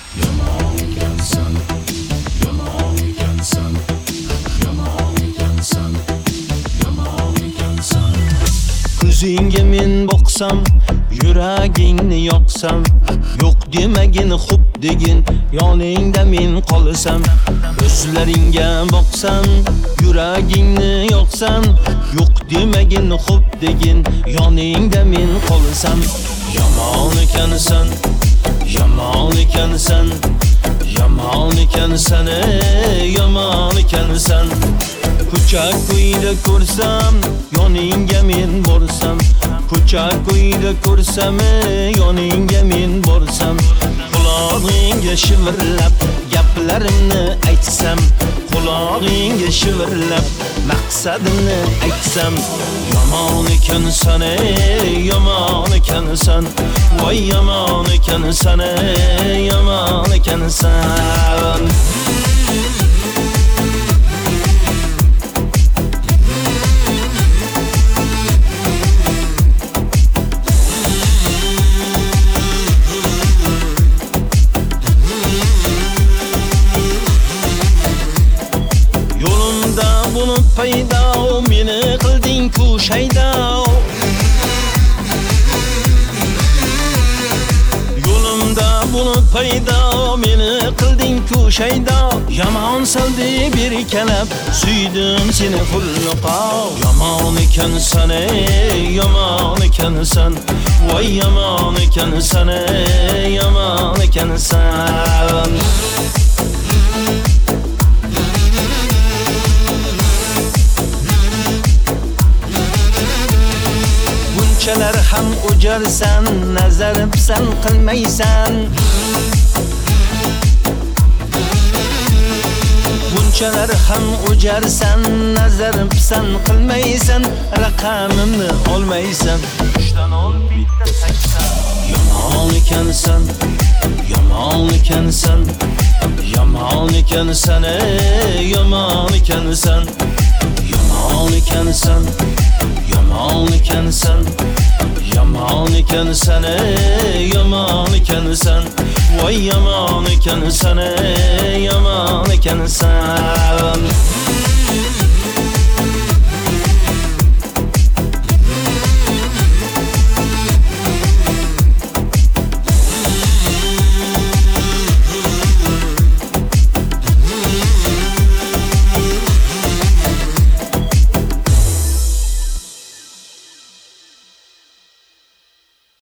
Yomon ekansan, yomon ekansan, yomon ekansan, yomon ekansan. Ko'zingga men boqsam, yuragingni yoqsam, yo'q demagin xo'p degin, yoningda men qolsam. Ko'zlaringga boqsam, yuragingni yoqsam, yo'q demagin xo'p degin, yoningda men qolsam. Yomon ekansan, yomon ekansan, yomon ekansan, yomon ekansan. Ko'cha ko'yda ko'rsam, yoningga men borsam. Ko'cha ko'yda ko'rsam, yoningga men borsam. Qulog'ingga shivirlab gaplarimni aytsam, qulog'ingga shivirlab maqsadimni aytsam. Yomon ekansan, yomon ekansan, voy yomon ekansan, yomon ekansan. Bunu payda meni qilding ku shayda. Yo'limda buni payda meni qilding ku shayda. Yomon saldi bir kalab suydim seni xulluqa. Yomon ekansan, yomon ekansan, voy yomon ekansan, yomon ekansan. Bunchalar ham o'jarsan, nazarim san qilmaysan. Bunchalar ham o'jarsan, nazarim san qilmaysan. Raqamimni olmaysan, 3 dan ol bitta 80. Yomon ekansan, yomon ekansan, yomon ekansan, yomon ekansan. Yomon ekansan, yomon ekansan, yomon ekansan, yomon ekansan. Voy yomon ekansan, yomon ekansan.